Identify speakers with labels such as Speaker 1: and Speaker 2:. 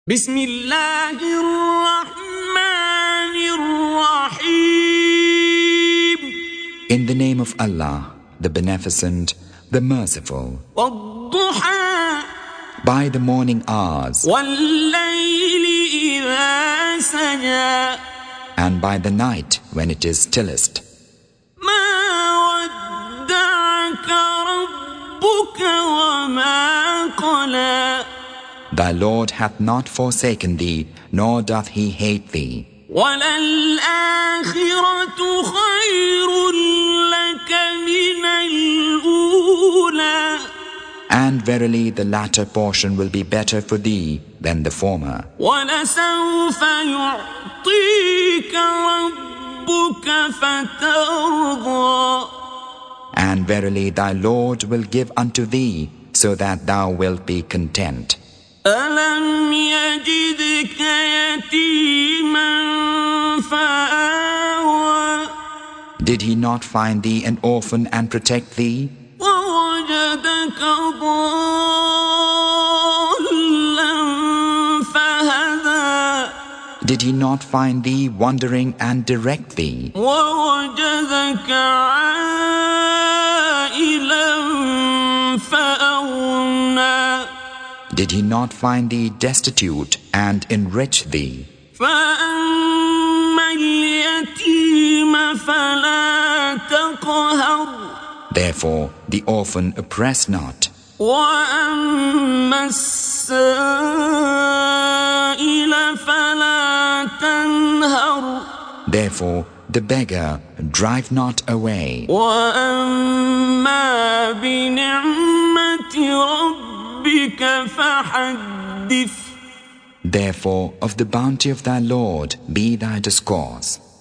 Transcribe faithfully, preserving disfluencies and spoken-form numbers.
Speaker 1: بسم الله الرحمن الرحيم.
Speaker 2: In the name of Allah, the Beneficent, the Merciful.
Speaker 1: والضحى
Speaker 2: By the morning hours,
Speaker 1: والليل إذا سجى
Speaker 2: and by the night when it is stillest.
Speaker 1: ما ودعك ربك وما قلى
Speaker 2: Thy Lord hath not forsaken thee, nor doth he hate thee.
Speaker 1: وَلَلْآخِرَةُ خَيْرٌ لَكَ مِنَ الْأُولَى.
Speaker 2: And verily the latter portion will be better for thee than the former.
Speaker 1: وَلَسَوْفَ يُعْطِيكَ رَبُّكَ فَتَرْضَى.
Speaker 2: And verily thy Lord will give unto thee, so that thou wilt be content.
Speaker 1: أَلَمْ يَجِدْكَ يَتِيمًا فَآوَى.
Speaker 2: Did he not find thee an orphan and protect thee?
Speaker 1: وَوَجَدَكَ ضَالًّا فَهَدَى.
Speaker 2: Did he not find thee wandering and direct thee?
Speaker 1: وَوَجَدَكَ عَائِلًا فَأَغْنَى.
Speaker 2: Did he not find thee destitute and enrich thee?
Speaker 1: فَأَمَّا الْيَتِيمَ فَلَا تَقْهَرْ.
Speaker 2: Therefore the orphan oppress not.
Speaker 1: وَأَمَّا السَّائِلَ فَلَا تَنْهَرْ.
Speaker 2: Therefore the beggar drive not away.
Speaker 1: وَأَمَّا بِنِعْمَةِ رَبِّكَ فَحَدِّثْ.
Speaker 2: Therefore of the bounty of thy Lord be thy discourse.